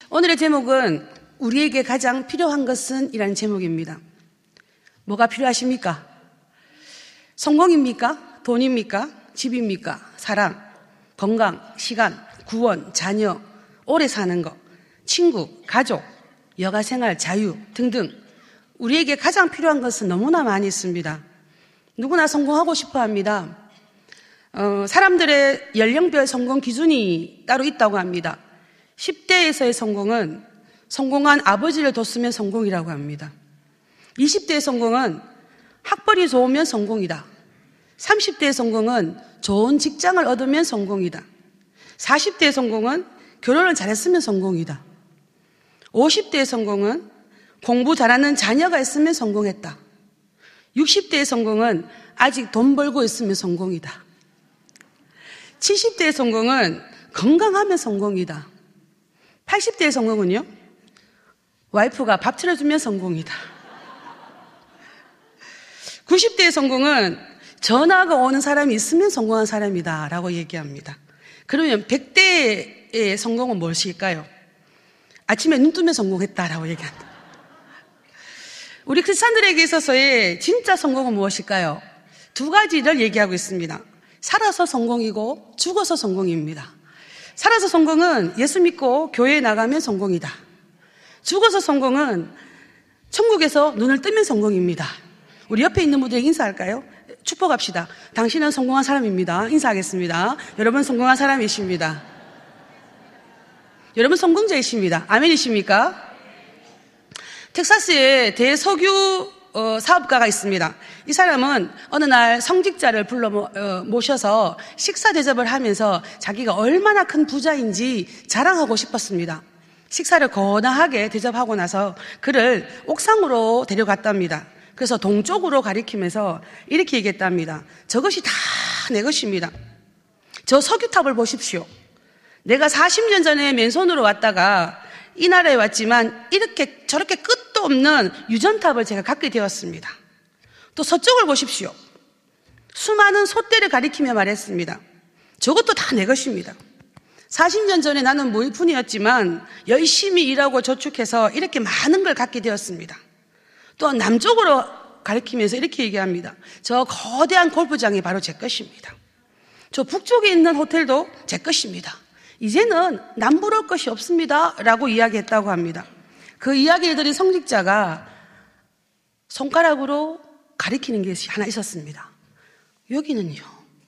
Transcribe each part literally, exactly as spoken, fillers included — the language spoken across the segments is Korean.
오늘의 제목은 우리에게 가장 필요한 것은 이라는 제목입니다. 뭐가 필요하십니까? 성공입니까? 돈입니까? 집입니까? 사랑, 건강, 시간, 구원, 자녀, 오래 사는 것, 친구, 가족, 여가생활, 자유 등등 우리에게 가장 필요한 것은 너무나 많이 있습니다. 누구나 성공하고 싶어 합니다. 어, 사람들의 연령별 성공 기준이 따로 있다고 합니다. 십 대에서의 성공은 성공한 아버지를 뒀으면 성공이라고 합니다. 이십 대의 성공은 학벌이 좋으면 성공이다. 삼십 대의 성공은 좋은 직장을 얻으면 성공이다. 사십 대의 성공은 결혼을 잘했으면 성공이다. 오십 대의 성공은 공부 잘하는 자녀가 있으면 성공했다. 육십 대의 성공은 아직 돈 벌고 있으면 성공이다. 칠십 대의 성공은 건강하면 성공이다. 팔십 대의 성공은요? 와이프가 밥 차려주면 성공이다. 구십 대의 성공은 전화가 오는 사람이 있으면 성공한 사람이다 라고 얘기합니다. 그러면 백 대의 성공은 무엇일까요? 아침에 눈 뜨면 성공했다라고 얘기한다. 우리 크리스찬들에게 있어서의 진짜 성공은 무엇일까요? 두 가지를 얘기하고 있습니다. 살아서 성공이고 죽어서 성공입니다. 살아서 성공은 예수 믿고 교회에 나가면 성공이다. 죽어서 성공은 천국에서 눈을 뜨면 성공입니다. 우리 옆에 있는 분들에게 인사할까요? 축복합시다. 당신은 성공한 사람입니다. 인사하겠습니다. 여러분 성공한 사람이십니다. 여러분 성공자이십니다. 아멘이십니까? 텍사스에 대석유 어, 사업가가 있습니다. 이 사람은 어느 날 성직자를 불러 모, 어, 모셔서 식사 대접을 하면서 자기가 얼마나 큰 부자인지 자랑하고 싶었습니다. 식사를 거나하게 대접하고 나서 그를 옥상으로 데려갔답니다. 그래서 동쪽으로 가리키면서 이렇게 얘기했답니다. 저것이 다 내 것입니다. 저 석유탑을 보십시오. 내가 사십 년 전에 맨손으로 왔다가 이 나라에 왔지만 이렇게 저렇게 끝도 없는 유전탑을 제가 갖게 되었습니다. 또 서쪽을 보십시오. 수많은 솥대를 가리키며 말했습니다. 저것도 다 내 것입니다. 사십 년 전에 나는 무일푼이었지만 열심히 일하고 저축해서 이렇게 많은 걸 갖게 되었습니다. 또 남쪽으로 가리키면서 이렇게 얘기합니다. 저 거대한 골프장이 바로 제 것입니다. 저 북쪽에 있는 호텔도 제 것입니다. 이제는 남부러울 것이 없습니다 라고 이야기했다고 합니다. 그 이야기를 들은 성직자가 손가락으로 가리키는 것이 하나 있었습니다. 여기는요,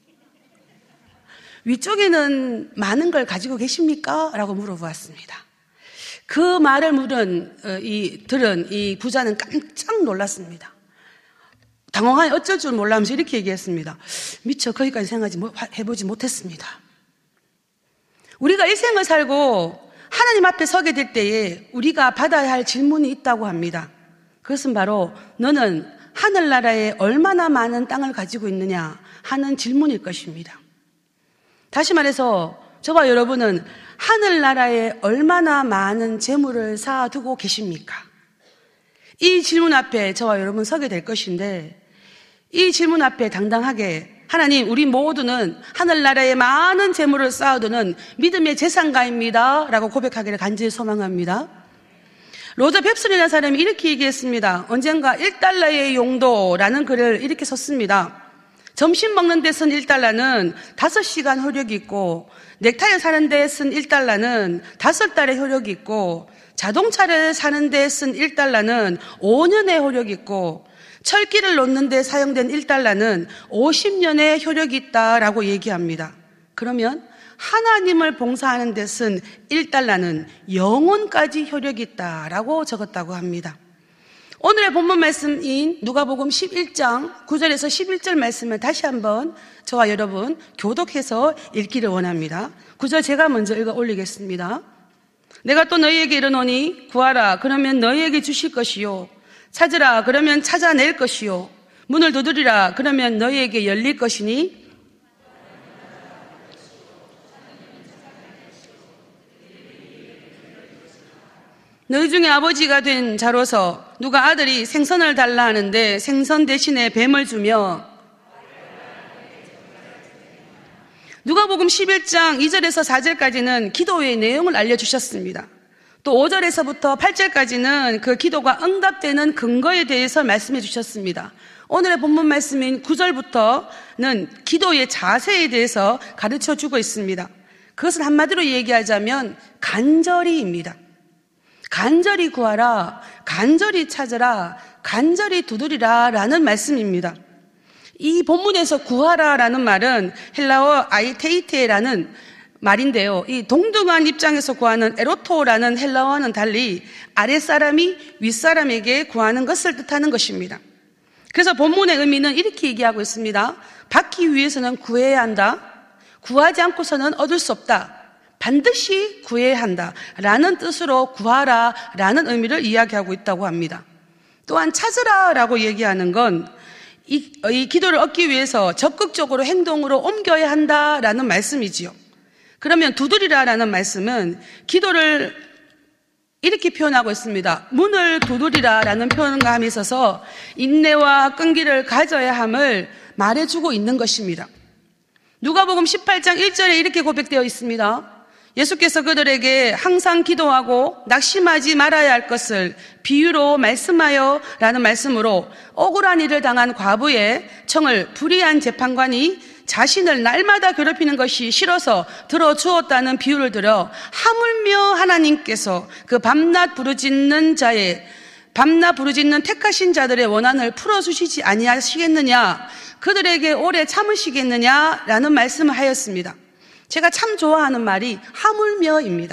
위쪽에는 많은 걸 가지고 계십니까? 라고 물어보았습니다. 그 말을 물은 이 들은 이 부자는 깜짝 놀랐습니다. 당황하여 어쩔 줄 몰라면서 이렇게 얘기했습니다. 미처 거기까지 생각하지 해보지 못했습니다. 우리가 일생을 살고 하나님 앞에 서게 될 때에 우리가 받아야 할 질문이 있다고 합니다. 그것은 바로 너는 하늘나라에 얼마나 많은 땅을 가지고 있느냐 하는 질문일 것입니다. 다시 말해서 저와 여러분은 하늘나라에 얼마나 많은 재물을 쌓아두고 계십니까? 이 질문 앞에 저와 여러분 서게 될 것인데 이 질문 앞에 당당하게 하나님, 우리 모두는 하늘나라에 많은 재물을 쌓아두는 믿음의 재산가입니다 라고 고백하기를 간절히 소망합니다. 로저 뱁슨이라는 사람이 이렇게 얘기했습니다. 언젠가 일 달러의 용도라는 글을 이렇게 썼습니다. 점심 먹는 데 쓴 일 달러는 다섯 시간 효력이 있고 넥타이를 사는 데 쓴 일 달러는 다섯 달의 효력이 있고 자동차를 사는 데 쓴 일 달러는 오 년의 효력이 있고 철기를 놓는 데 사용된 일 달러는 오십 년의 효력이 있다라고 얘기합니다. 그러면 하나님을 봉사하는 데 쓴 일 달러는 영원까지 효력이 있다라고 적었다고 합니다. 오늘의 본문 말씀인 누가복음 십일 장 구 절에서 십일 절 말씀을 다시 한번 저와 여러분 교독해서 읽기를 원합니다. 구 절 제가 먼저 읽어 올리겠습니다. 내가 또 너희에게 이르노니 구하라 그러면 너희에게 주실 것이요 찾으라 그러면 찾아낼 것이요 문을 두드리라 그러면 너희에게 열릴 것이니 너희 중에 아버지가 된 자로서 누가 아들이 생선을 달라 하는데 생선 대신에 뱀을 주며 누가복음 십일 장 이 절에서 사 절까지는 기도의 내용을 알려주셨습니다. 또 오 절에서부터 팔 절까지는 그 기도가 응답되는 근거에 대해서 말씀해 주셨습니다. 오늘의 본문 말씀인 구 절부터는 기도의 자세에 대해서 가르쳐 주고 있습니다. 그것은 한마디로 얘기하자면 간절히입니다. 간절히 구하라, 간절히 찾으라, 간절히 두드리라 라는 말씀입니다. 이 본문에서 구하라 라는 말은 헬라어 아이테이테라는 말인데요. 이 동등한 입장에서 구하는 에로토라는 헬라어와는 달리 아랫사람이 윗사람에게 구하는 것을 뜻하는 것입니다. 그래서 본문의 의미는 이렇게 얘기하고 있습니다. 받기 위해서는 구해야 한다. 구하지 않고서는 얻을 수 없다. 반드시 구해야 한다 라는 뜻으로 구하라 라는 의미를 이야기하고 있다고 합니다. 또한 찾으라 라고 얘기하는 건 이, 이 기도를 얻기 위해서 적극적으로 행동으로 옮겨야 한다라는 말씀이지요. 그러면 두드리라 라는 말씀은 기도를 이렇게 표현하고 있습니다. 문을 두드리라 라는 표현감이 있어서 인내와 끈기를 가져야 함을 말해주고 있는 것입니다. 누가복음 십팔 장 일 절에 이렇게 고백되어 있습니다. 예수께서 그들에게 항상 기도하고 낙심하지 말아야 할 것을 비유로 말씀하여 라는 말씀으로 억울한 일을 당한 과부의 청을 불의한 재판관이 자신을 날마다 괴롭히는 것이 싫어서 들어주었다는 비유를 들어 하물며 하나님께서 그 밤낮 부르짖는 자의 밤낮 부르짖는 택하신 자들의 원한을 풀어주시지 아니하시겠느냐, 그들에게 오래 참으시겠느냐라는 말씀을 하였습니다. 제가 참 좋아하는 말이 하물며입니다.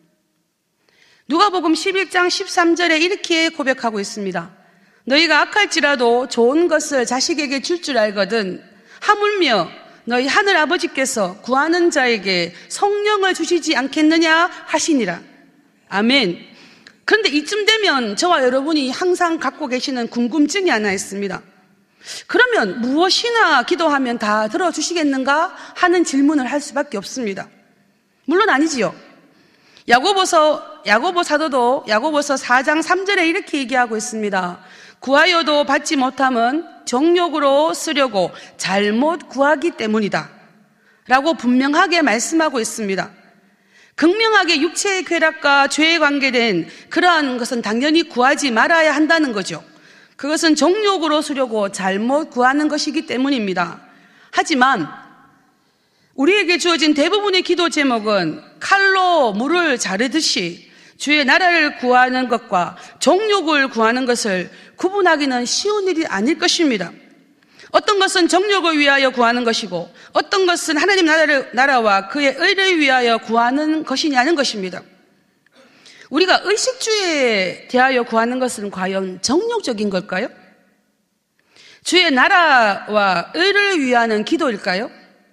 누가복음 십일 장 십삼 절에 이렇게 고백하고 있습니다. 너희가 악할지라도 좋은 것을 자식에게 줄 줄 알거든 하물며 너희 하늘 아버지께서 구하는 자에게 성령을 주시지 않겠느냐 하시니라. 아멘. 그런데 이쯤 되면 저와 여러분이 항상 갖고 계시는 궁금증이 하나 있습니다. 그러면 무엇이나 기도하면 다 들어주시겠는가 하는 질문을 할 수밖에 없습니다. 물론 아니지요. 야고보서 야고보 사도도 야고보서 사 장 삼 절에 이렇게 얘기하고 있습니다. 구하여도 받지 못함은 정욕으로 쓰려고 잘못 구하기 때문이다 라고 분명하게 말씀하고 있습니다. 극명하게 육체의 쾌락과 죄에 관계된 그러한 것은 당연히 구하지 말아야 한다는 거죠. 그것은 정욕으로 쓰려고 잘못 구하는 것이기 때문입니다. 하지만 우리에게 주어진 대부분의 기도 제목은 칼로 물을 자르듯이 주의 나라를 구하는 것과 정욕을 구하는 것을 구분하기는 쉬운 일이 아닐 것입니다. 어떤 것은 정욕을 위하여 구하는 것이고 어떤 것은 하나님 나라를, 나라와 그의 의를 위하여 구하는 것이냐는 것입니다. 우리가 의식주에 대하여 구하는 것은 과연 정욕적인 걸까요? 주의 나라와 의를 위하는 기도일까요?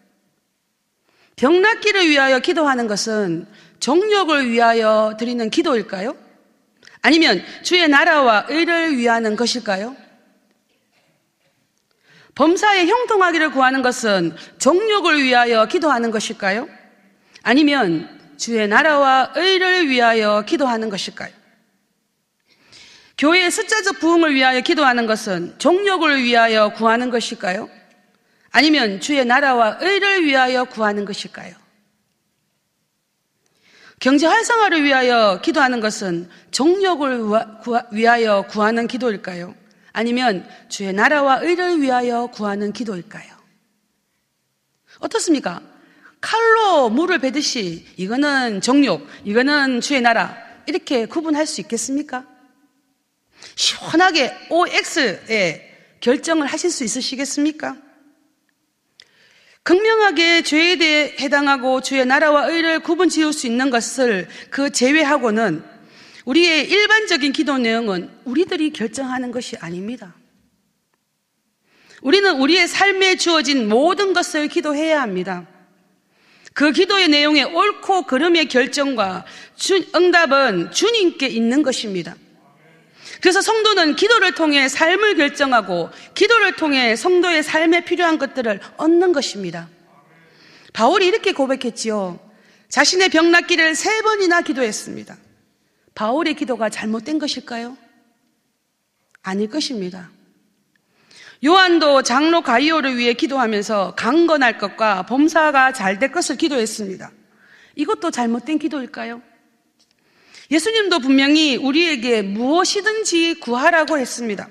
병 낫기를 위하여 기도하는 것은 정욕을 위하여 드리는 기도일까요? 아니면 주의 나라와 의를 위하는 것일까요? 범사에 형통하기를 구하는 것은 정욕을 위하여 기도하는 것일까요? 아니면 주의 나라와 의를 위하여 기도하는 것일까요? 교회의 숫자적 부흥을 위하여 기도하는 것은 정욕을 위하여 구하는 것일까요? 아니면 주의 나라와 의를 위하여 구하는 것일까요? 경제 활성화를 위하여 기도하는 것은 정욕을 위하여 구하는 기도일까요? 아니면 주의 나라와 의를 위하여 구하는 기도일까요? 어떻습니까? 칼로 물을 베듯이 이거는 정욕, 이거는 주의 나라 이렇게 구분할 수 있겠습니까? 시원하게 오엑스에 결정을 하실 수 있으시겠습니까? 극명하게 죄에 대해 해당하고 주의 나라와 의를 구분 지을 수 있는 것을 그 제외하고는 우리의 일반적인 기도 내용은 우리들이 결정하는 것이 아닙니다. 우리는 우리의 삶에 주어진 모든 것을 기도해야 합니다. 그 기도의 내용의 옳고 그름의 결정과 주, 응답은 주님께 있는 것입니다. 그래서 성도는 기도를 통해 삶을 결정하고 기도를 통해 성도의 삶에 필요한 것들을 얻는 것입니다. 바울이 이렇게 고백했지요. 자신의 병 낫기를 세 번이나 기도했습니다. 바울의 기도가 잘못된 것일까요? 아닐 것입니다. 요한도 장로 가이오를 위해 기도하면서 강건할 것과 범사가 잘 될 것을 기도했습니다. 이것도 잘못된 기도일까요? 예수님도 분명히 우리에게 무엇이든지 구하라고 했습니다.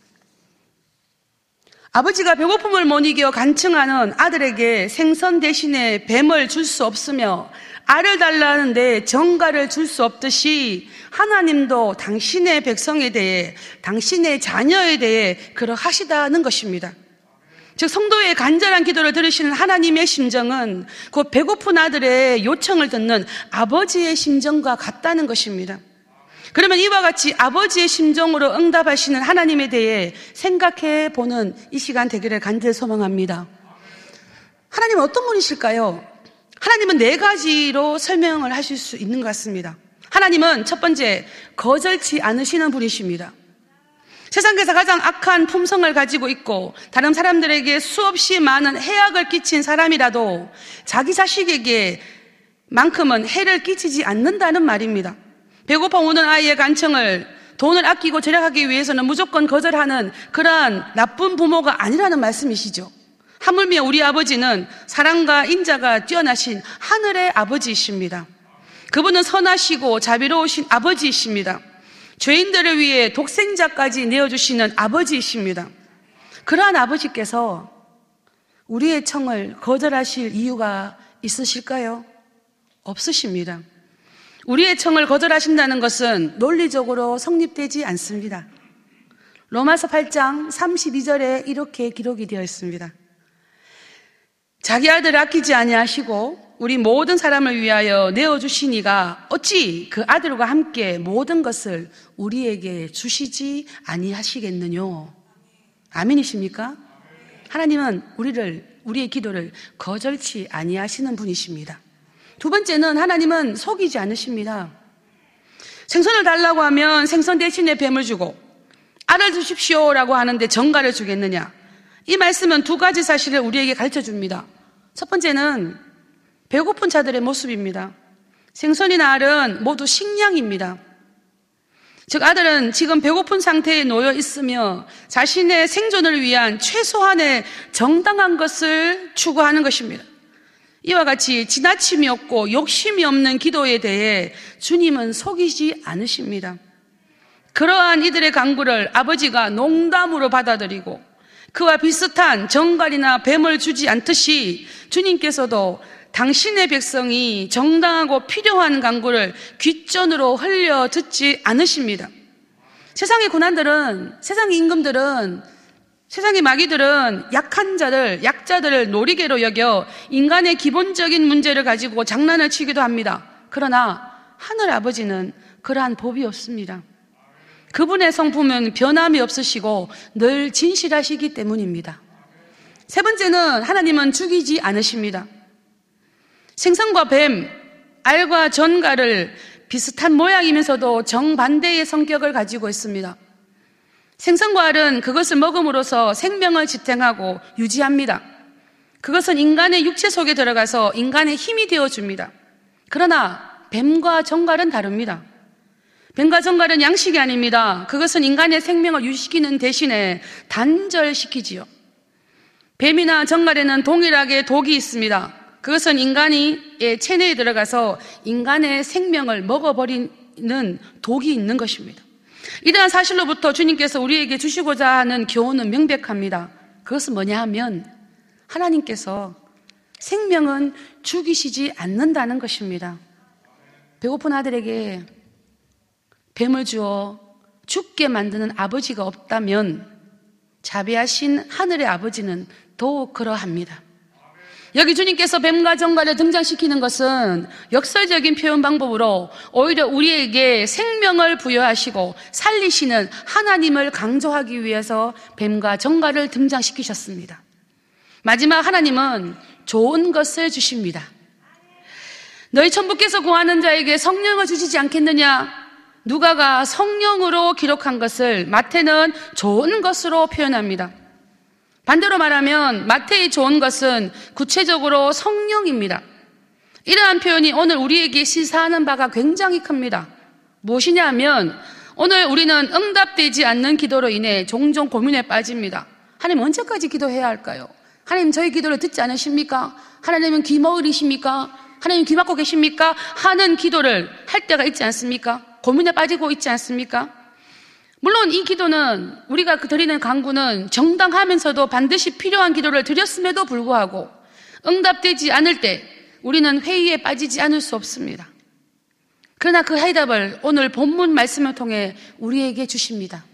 아버지가 배고픔을 못 이겨 간청하는 아들에게 생선 대신에 뱀을 줄 수 없으며 알을 달라는데 정갈을 줄 수 없듯이 하나님도 당신의 백성에 대해, 당신의 자녀에 대해 그러하시다는 것입니다. 즉 성도의 간절한 기도를 들으시는 하나님의 심정은 그 배고픈 아들의 요청을 듣는 아버지의 심정과 같다는 것입니다. 그러면 이와 같이 아버지의 심정으로 응답하시는 하나님에 대해 생각해 보는 이 시간 되기를 간절히 소망합니다. 하나님은 어떤 분이실까요? 하나님은 네 가지로 설명을 하실 수 있는 것 같습니다. 하나님은 첫 번째, 거절치 않으시는 분이십니다. 세상에서 가장 악한 품성을 가지고 있고 다른 사람들에게 수없이 많은 해악을 끼친 사람이라도 자기 자식에게 만큼은 해를 끼치지 않는다는 말입니다. 배고파 우는 아이의 간청을 돈을 아끼고 절약하기 위해서는 무조건 거절하는 그러한 나쁜 부모가 아니라는 말씀이시죠. 하물며 우리 아버지는 사랑과 인자가 뛰어나신 하늘의 아버지이십니다. 그분은 선하시고 자비로우신 아버지이십니다. 죄인들을 위해 독생자까지 내어주시는 아버지이십니다. 그러한 아버지께서 우리의 청을 거절하실 이유가 있으실까요? 없으십니다. 우리의 청을 거절하신다는 것은 논리적으로 성립되지 않습니다. 로마서 팔 장 삼십이 절에 이렇게 기록이 되어 있습니다. 자기 아들을 아끼지 아니하시고 우리 모든 사람을 위하여 내어주시니가 어찌 그 아들과 함께 모든 것을 우리에게 주시지 아니하시겠느뇨. 아멘이십니까? 하나님은 우리를, 우리의 기도를 거절치 아니하시는 분이십니다. 두 번째는 하나님은 속이지 않으십니다. 생선을 달라고 하면 생선 대신에 뱀을 주고 알을 주십시오라고 하는데 정갈을 주겠느냐. 이 말씀은 두 가지 사실을 우리에게 가르쳐 줍니다. 첫 번째는 배고픈 자들의 모습입니다. 생선이나 알은 모두 식량입니다. 즉 아들은 지금 배고픈 상태에 놓여 있으며 자신의 생존을 위한 최소한의 정당한 것을 추구하는 것입니다. 이와 같이 지나침이 없고 욕심이 없는 기도에 대해 주님은 속이지 않으십니다. 그러한 이들의 간구를 아버지가 농담으로 받아들이고 그와 비슷한 정갈이나 뱀을 주지 않듯이 주님께서도 당신의 백성이 정당하고 필요한 간구를 귓전으로 흘려 듣지 않으십니다. 세상의 고난들은, 세상의 임금들은, 세상의 마귀들은 약한 자들, 약자들을 놀이개로 여겨 인간의 기본적인 문제를 가지고 장난을 치기도 합니다. 그러나 하늘 아버지는 그러한 법이 없습니다. 그분의 성품은 변함이 없으시고 늘 진실하시기 때문입니다. 세 번째는 하나님은 죽이지 않으십니다. 생선과 뱀, 알과 전갈을 비슷한 모양이면서도 정반대의 성격을 가지고 있습니다. 생선과 알은 그것을 먹음으로써 생명을 지탱하고 유지합니다. 그것은 인간의 육체 속에 들어가서 인간의 힘이 되어줍니다. 그러나 뱀과 정갈은 다릅니다. 뱀과 정갈은 양식이 아닙니다. 그것은 인간의 생명을 유지시키는 대신에 단절시키지요. 뱀이나 정갈에는 동일하게 독이 있습니다. 그것은 인간의 체내에 들어가서 인간의 생명을 먹어버리는 독이 있는 것입니다. 이러한 사실로부터 주님께서 우리에게 주시고자 하는 교훈은 명백합니다. 그것은 뭐냐 하면 하나님께서 생명은 죽이시지 않는다는 것입니다. 배고픈 아들에게 뱀을 주어 죽게 만드는 아버지가 없다면 자비하신 하늘의 아버지는 더욱 그러합니다. 여기 주님께서 뱀과 정갈을 등장시키는 것은 역설적인 표현 방법으로 오히려 우리에게 생명을 부여하시고 살리시는 하나님을 강조하기 위해서 뱀과 정갈을 등장시키셨습니다. 마지막 하나님은 좋은 것을 주십니다. 너희 천부께서 구하는 자에게 성령을 주시지 않겠느냐? 누가가 성령으로 기록한 것을 마태는 좋은 것으로 표현합니다. 반대로 말하면 마태의 좋은 것은 구체적으로 성령입니다. 이러한 표현이 오늘 우리에게 시사하는 바가 굉장히 큽니다. 무엇이냐 하면 오늘 우리는 응답되지 않는 기도로 인해 종종 고민에 빠집니다. 하나님 언제까지 기도해야 할까요? 하나님 저희 기도를 듣지 않으십니까? 하나님은 귀 머울이십니까? 하나님 귀 막고 계십니까? 하는 기도를 할 때가 있지 않습니까? 고민에 빠지고 있지 않습니까? 물론 이 기도는, 우리가 드리는 간구는 정당하면서도 반드시 필요한 기도를 드렸음에도 불구하고 응답되지 않을 때 우리는 회의에 빠지지 않을 수 없습니다. 그러나 그 해답을 오늘 본문 말씀을 통해 우리에게 주십니다.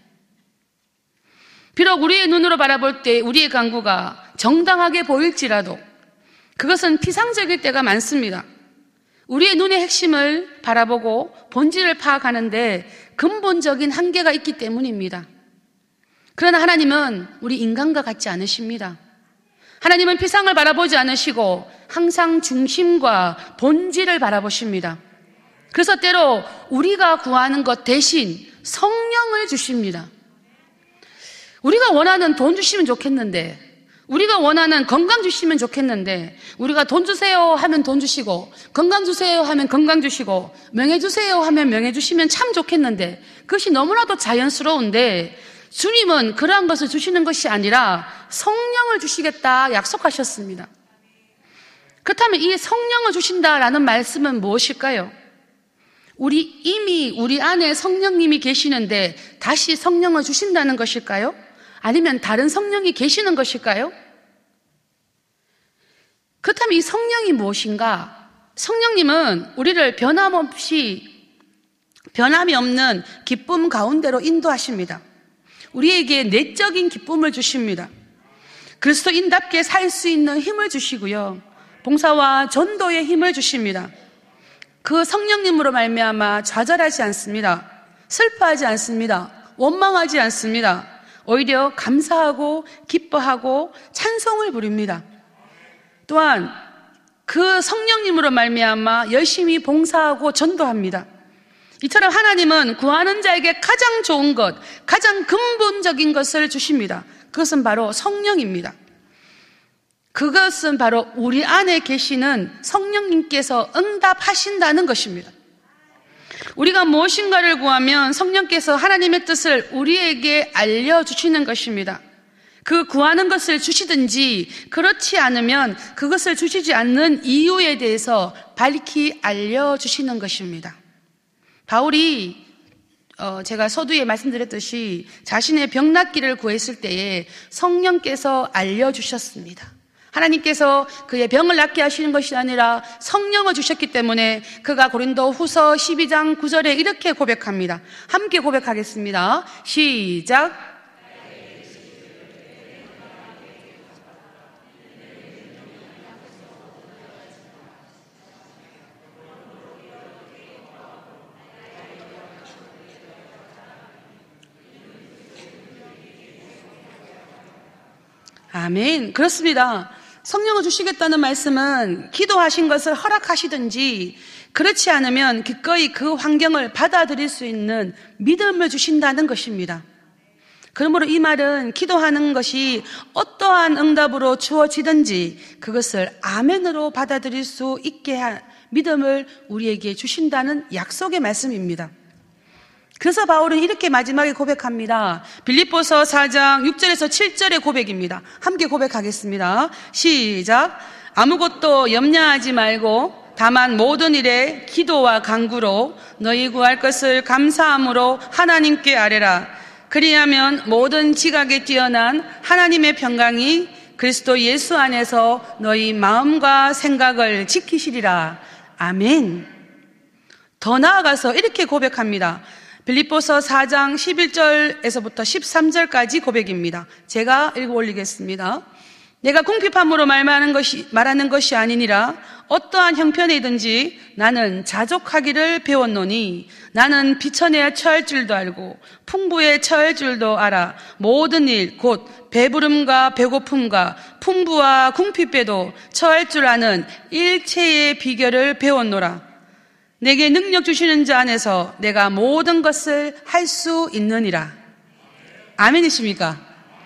비록 우리의 눈으로 바라볼 때 우리의 간구가 정당하게 보일지라도 그것은 피상적일 때가 많습니다. 우리의 눈의 핵심을 바라보고 본질을 파악하는데 근본적인 한계가 있기 때문입니다. 그러나 하나님은 우리 인간과 같지 않으십니다. 하나님은 피상을 바라보지 않으시고 항상 중심과 본질을 바라보십니다. 그래서 때로 우리가 구하는 것 대신 성령을 주십니다. 우리가 원하는 돈 주시면 좋겠는데, 우리가 원하는 건강 주시면 좋겠는데, 우리가 돈 주세요 하면 돈 주시고, 건강 주세요 하면 건강 주시고, 명예 주세요 하면 명예 주시면 참 좋겠는데, 그것이 너무나도 자연스러운데 주님은 그러한 것을 주시는 것이 아니라 성령을 주시겠다 약속하셨습니다. 그렇다면 이 성령을 주신다라는 말씀은 무엇일까요? 우리 이미 우리 안에 성령님이 계시는데 다시 성령을 주신다는 것일까요? 아니면 다른 성령이 계시는 것일까요? 그렇다면 이 성령이 무엇인가? 성령님은 우리를 변함없이, 변함이 없는 기쁨 가운데로 인도하십니다. 우리에게 내적인 기쁨을 주십니다. 그리스도인답게 살 수 있는 힘을 주시고요, 봉사와 전도의 힘을 주십니다. 그 성령님으로 말미암아 좌절하지 않습니다. 슬퍼하지 않습니다. 원망하지 않습니다. 오히려 감사하고 기뻐하고 찬송을 부릅니다. 또한 그 성령님으로 말미암아 열심히 봉사하고 전도합니다. 이처럼 하나님은 구하는 자에게 가장 좋은 것, 가장 근본적인 것을 주십니다. 그것은 바로 성령입니다. 그것은 바로 우리 안에 계시는 성령님께서 응답하신다는 것입니다. 우리가 무엇인가를 구하면 성령께서 하나님의 뜻을 우리에게 알려주시는 것입니다. 그 구하는 것을 주시든지 그렇지 않으면 그것을 주시지 않는 이유에 대해서 밝히 알려주시는 것입니다. 바울이 어, 제가 서두에 말씀드렸듯이 자신의 병 낫기를 구했을 때에 성령께서 알려주셨습니다. 하나님께서 그의 병을 낫게 하시는 것이 아니라 성령을 주셨기 때문에 그가 고린도 후서 십이 장 구 절에 이렇게 고백합니다. 함께 고백하겠습니다. 시작. 아멘. 그렇습니다. 성령을 주시겠다는 말씀은 기도하신 것을 허락하시든지 그렇지 않으면 기꺼이 그 환경을 받아들일 수 있는 믿음을 주신다는 것입니다. 그러므로 이 말은 기도하는 것이 어떠한 응답으로 주어지든지 그것을 아멘으로 받아들일 수 있게 한 믿음을 우리에게 주신다는 약속의 말씀입니다. 그래서 바울은 이렇게 마지막에 고백합니다. 빌립보서 사 장 육 절에서 칠 절의 고백입니다. 함께 고백하겠습니다. 시작. 아무것도 염려하지 말고 다만 모든 일에 기도와 간구로 너희 구할 것을 감사함으로 하나님께 아뢰라. 그리하면 모든 지각에 뛰어난 하나님의 평강이 그리스도 예수 안에서 너희 마음과 생각을 지키시리라. 아멘. 더 나아가서 이렇게 고백합니다. 빌립보서 사 장 십일 절에서부터 십삼 절까지 고백입니다. 제가 읽어 올리겠습니다. 내가 궁핍함으로 말하는 것이, 말하는 것이 아니니라. 어떠한 형편이든지 나는 자족하기를 배웠노니 나는 비천에 처할 줄도 알고 풍부에 처할 줄도 알아. 모든 일 곧 배부름과 배고픔과 풍부와 궁핍에도 처할 줄 아는 일체의 비결을 배웠노라. 내게 능력 주시는 자 안에서 내가 모든 것을 할 수 있느니라. 아멘이십니까?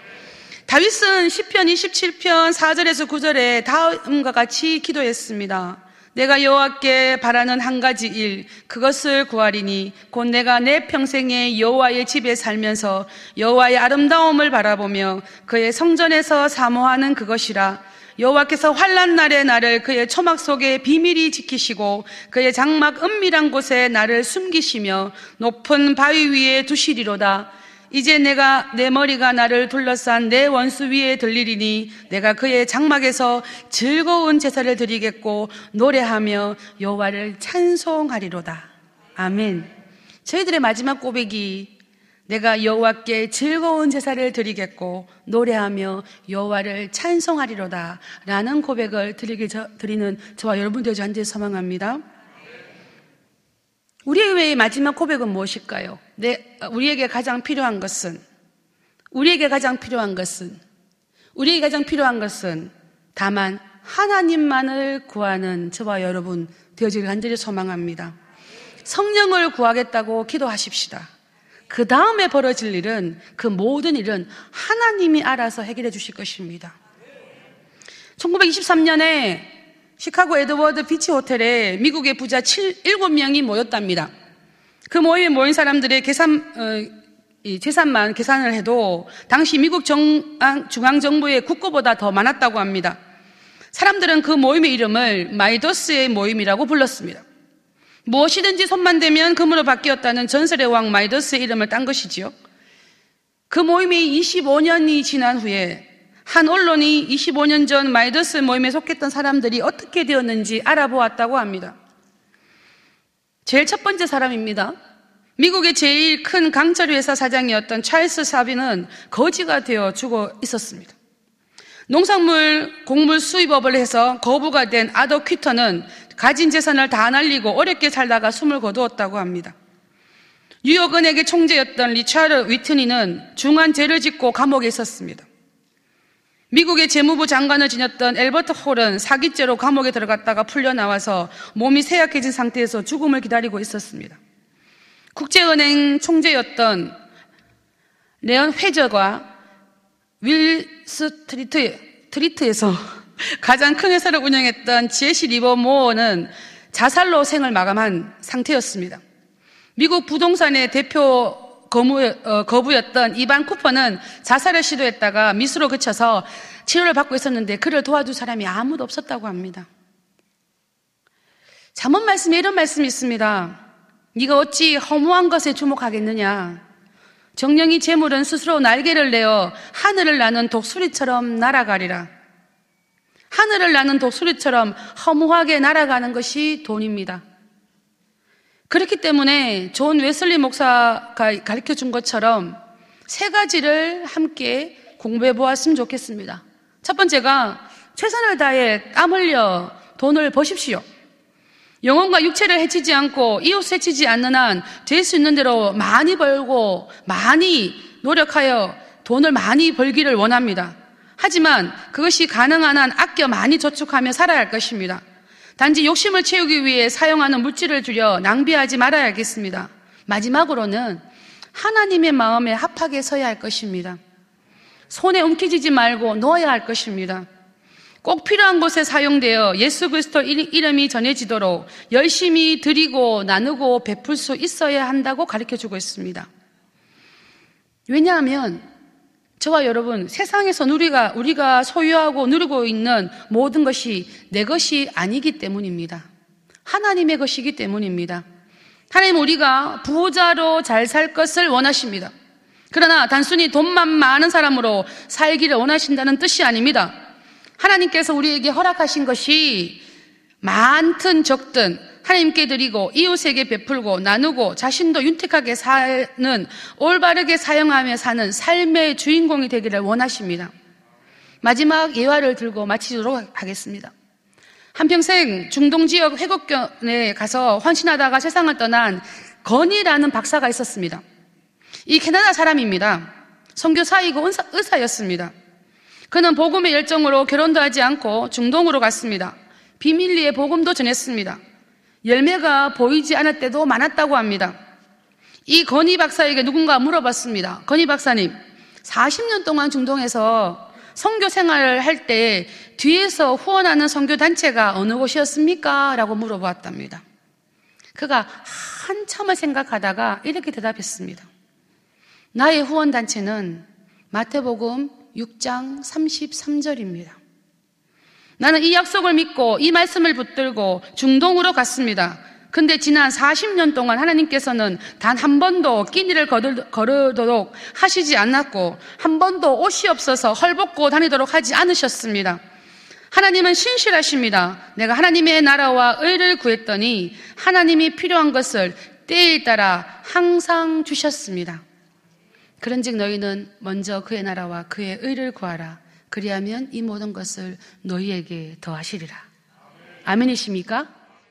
다윗은 시편 이십칠 편 사 절에서 구 절에 다음과 같이 기도했습니다. 내가 여호와께 바라는 한 가지 일, 그것을 구하리니 곧 내가 내 평생에 여호와의 집에 살면서 여호와의 아름다움을 바라보며 그의 성전에서 사모하는 그것이라. 여호와께서 환난 날에 나를 그의 초막 속에 비밀히 지키시고 그의 장막 은밀한 곳에 나를 숨기시며 높은 바위 위에 두시리로다. 이제 내가 내 머리가 나를 둘러싼 내 원수 위에 들리리니 내가 그의 장막에서 즐거운 제사를 드리겠고 노래하며 여호와를 찬송하리로다. 아멘. 저희들의 마지막 고백이 내가 여호와께 즐거운 제사를 드리겠고 노래하며 여호와를 찬송하리로다 라는 고백을 드리기, 저, 드리는 저와 여러분 되지 않기를 소망합니다. 우리의 마지막 고백은 무엇일까요? 네, 우리에게 가장 필요한 것은 우리에게 가장 필요한 것은 우리에게 가장 필요한 것은 다만 하나님만을 구하는 저와 여러분 되어지길 간절히 소망합니다. 성령을 구하겠다고 기도하십시다. 그 다음에 벌어질 일은, 그 모든 일은 하나님이 알아서 해결해 주실 것입니다. 천구백이십삼 년에 시카고 에드워드 비치 호텔에 미국의 부자 일곱 명이 모였답니다. 그 모임에 모인 사람들의 계산, 어, 이 재산만 계산을 해도 당시 미국 중앙, 중앙정부의 국고보다 더 많았다고 합니다. 사람들은 그 모임의 이름을 마이더스의 모임이라고 불렀습니다. 무엇이든지 손만 대면 금으로 바뀌었다는 전설의 왕 마이더스의 이름을 딴 것이지요. 그 모임이 이십오 년이 지난 후에 한 언론이 이십오 년 전 마이더스 모임에 속했던 사람들이 어떻게 되었는지 알아보았다고 합니다. 제일 첫 번째 사람입니다. 미국의 제일 큰 강철 회사 사장이었던 찰스 샤비는 거지가 되어 죽어 있었습니다. 농산물, 곡물 수입업을 해서 거부가 된 아더 퀴터는 가진 재산을 다 날리고 어렵게 살다가 숨을 거두었다고 합니다. 뉴욕은행의 총재였던 리차드 위트니는 중한 죄를 짓고 감옥에 있었습니다. 미국의 재무부 장관을 지냈던 엘버트 홀은 사기죄로 감옥에 들어갔다가 풀려나와서 몸이 쇠약해진 상태에서 죽음을 기다리고 있었습니다. 국제은행 총재였던 레온 회저가 윌 스트리트, 트리트에서 가장 큰 회사를 운영했던 제시 리버모어는 자살로 생을 마감한 상태였습니다. 미국 부동산의 대표 거무, 어, 거부였던 이반 쿠퍼는 자살을 시도했다가 미수로 그쳐서 치료를 받고 있었는데 그를 도와줄 사람이 아무도 없었다고 합니다. 잠언 말씀에 이런 말씀이 있습니다. 네가 어찌 허무한 것에 주목하겠느냐. 정령이 재물은 스스로 날개를 내어 하늘을 나는 독수리처럼 날아가리라. 하늘을 나는 독수리처럼 허무하게 날아가는 것이 돈입니다. 그렇기 때문에 존 웨슬리 목사가 가르쳐 준 것처럼 세 가지를 함께 공부해 보았으면 좋겠습니다. 첫 번째가 최선을 다해 땀 흘려 돈을 버십시오. 영혼과 육체를 해치지 않고 이웃을 해치지 않는 한 될 수 있는 대로 많이 벌고 많이 노력하여 돈을 많이 벌기를 원합니다. 하지만 그것이 가능한 한 아껴 많이 저축하며 살아야 할 것입니다. 단지 욕심을 채우기 위해 사용하는 물질을 줄여 낭비하지 말아야겠습니다. 마지막으로는 하나님의 마음에 합하게 서야 할 것입니다. 손에 움켜쥐지 말고 놓아야 할 것입니다. 꼭 필요한 곳에 사용되어 예수 그리스도 이름이 전해지도록 열심히 드리고 나누고 베풀 수 있어야 한다고 가르쳐주고 있습니다. 왜냐하면 저와 여러분, 세상에서 우리가, 우리가 소유하고 누리고 있는 모든 것이 내 것이 아니기 때문입니다. 하나님의 것이기 때문입니다. 하나님 우리가 부자로 잘 살 것을 원하십니다. 그러나 단순히 돈만 많은 사람으로 살기를 원하신다는 뜻이 아닙니다. 하나님께서 우리에게 허락하신 것이 많든 적든 하나님께 드리고 이웃에게 베풀고 나누고 자신도 윤택하게 사는, 올바르게 사용하며 사는 삶의 주인공이 되기를 원하십니다. 마지막 예화를 들고 마치도록 하겠습니다. 한평생 중동 지역 회곡견에 가서 헌신하다가 세상을 떠난 건이라는 박사가 있었습니다. 이 캐나다 사람입니다. 선교사이고 의사, 의사였습니다. 그는 복음의 열정으로 결혼도 하지 않고 중동으로 갔습니다. 비밀리에 복음도 전했습니다. 열매가 보이지 않을 때도 많았다고 합니다. 이 건희 박사에게 누군가 물어봤습니다. 건희 박사님, 사십 년 동안 중동에서 선교 생활을 할 때 뒤에서 후원하는 선교 단체가 어느 곳이었습니까? 라고 물어보았답니다. 그가 한참을 생각하다가 이렇게 대답했습니다. 나의 후원 단체는 마태복음 육 장 삼십삼 절입니다. 나는 이 약속을 믿고 이 말씀을 붙들고 중동으로 갔습니다. 근데 지난 사십 년 동안 하나님께서는 단 한 번도 끼니를 거르도록 하시지 않았고 한 번도 옷이 없어서 헐벗고 다니도록 하지 않으셨습니다. 하나님은 신실하십니다. 내가 하나님의 나라와 의를 구했더니 하나님이 필요한 것을 때에 따라 항상 주셨습니다. 그런즉 너희는 먼저 그의 나라와 그의 의를 구하라. 그리하면 이 모든 것을 너희에게 더하시리라. 아멘이십니까?